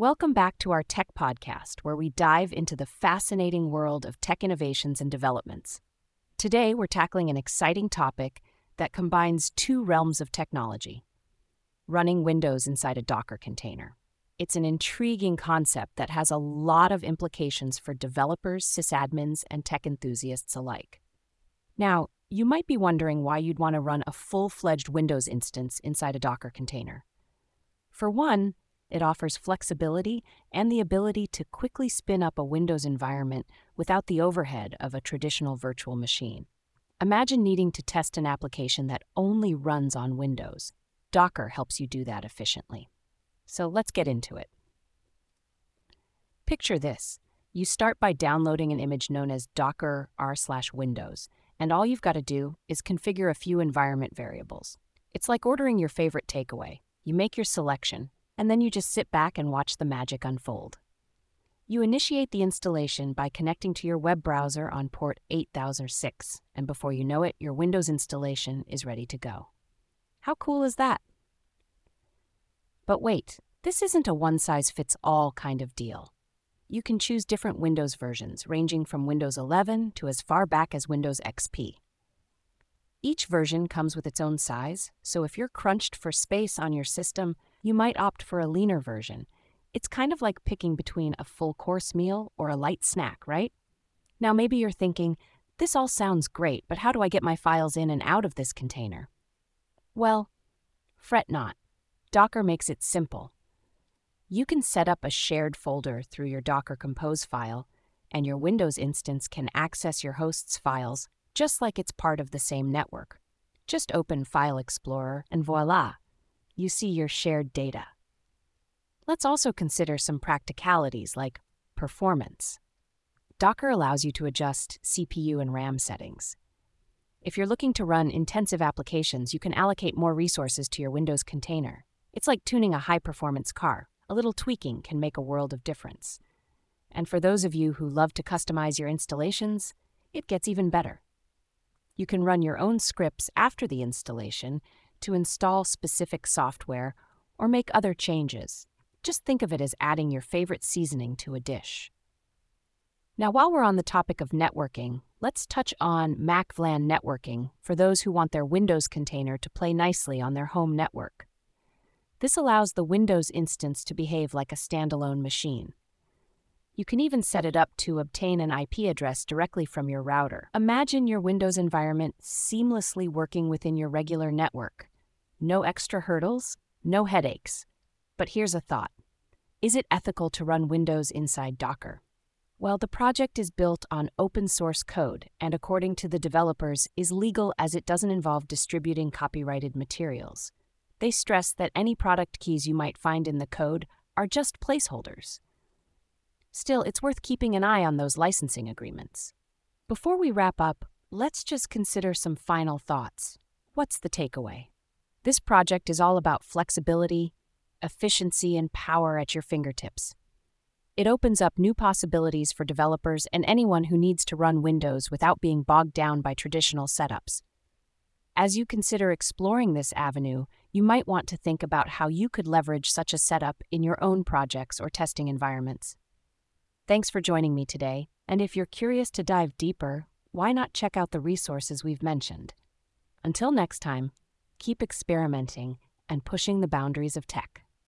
Welcome back to our tech podcast, where we dive into the fascinating world of tech innovations and developments. Today, we're tackling an exciting topic that combines two realms of technology: running Windows inside a Docker container. It's an intriguing concept that has a lot of implications for developers, sysadmins, and tech enthusiasts alike. Now, you might be wondering why you'd want to run a full-fledged Windows instance inside a Docker container. For one, it offers flexibility and the ability to quickly spin up a Windows environment without the overhead of a traditional virtual machine. Imagine needing to test an application that only runs on Windows. Docker helps you do that efficiently. So let's get into it. Picture this. You start by downloading an image known as Docker r/Windows, and all you've got to do is configure a few environment variables. It's like ordering your favorite takeaway. You make your selection, and then you just sit back and watch the magic unfold. You initiate the installation by connecting to your web browser on port 8006, and before you know it, your Windows installation is ready to go. How cool is that? But wait, this isn't a one-size-fits-all kind of deal. You can choose different Windows versions, ranging from Windows 11 to as far back as Windows XP. Each version comes with its own size, so if you're crunched for space on your system, you might opt for a leaner version. It's kind of like picking between a full-course meal or a light snack, right? Now maybe you're thinking, this all sounds great, but how do I get my files in and out of this container? Well, fret not. Docker makes it simple. You can set up a shared folder through your Docker Compose file, and your Windows instance can access your host's files just like it's part of the same network. Just open File Explorer and voila, you see your shared data. Let's also consider some practicalities like performance. Docker allows you to adjust CPU and RAM settings. If you're looking to run intensive applications, you can allocate more resources to your Windows container. It's like tuning a high-performance car. A little tweaking can make a world of difference. And for those of you who love to customize your installations, it gets even better. You can run your own scripts after the installation to install specific software or make other changes. Just think of it as adding your favorite seasoning to a dish. Now, while we're on the topic of networking, let's touch on MAC-VLAN networking for those who want their Windows container to play nicely on their home network. This allows the Windows instance to behave like a standalone machine. You can even set it up to obtain an IP address directly from your router. Imagine your Windows environment seamlessly working within your regular network. No extra hurdles, no headaches. But here's a thought. Is it ethical to run Windows inside Docker? Well, the project is built on open source code and, according to the developers, is legal as it doesn't involve distributing copyrighted materials. They stress that any product keys you might find in the code are just placeholders. Still, it's worth keeping an eye on those licensing agreements. Before we wrap up, let's just consider some final thoughts. What's the takeaway? This project is all about flexibility, efficiency, and power at your fingertips. It opens up new possibilities for developers and anyone who needs to run Windows without being bogged down by traditional setups. As you consider exploring this avenue, you might want to think about how you could leverage such a setup in your own projects or testing environments. Thanks for joining me today, and if you're curious to dive deeper, why not check out the resources we've mentioned? Until next time, keep experimenting and pushing the boundaries of tech.